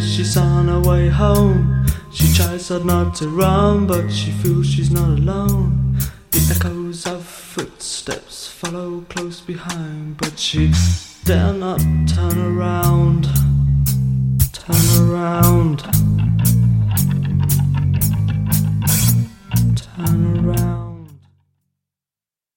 she's on her way home. She tries hard not to run, but she feels she's not alone. The echoes of footsteps follow close behind, but she dare not turn around. Turn around.